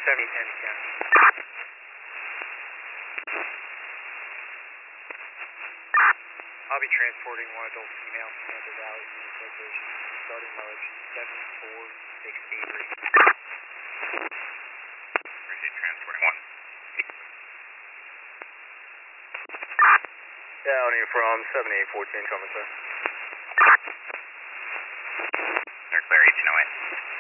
7010, yeah. I'll be transporting one adult female to Panther Valley from this location, starting mileage 74683. Appreciate transporting one. Downey from 7814, coming, sir. They're clear, 1808.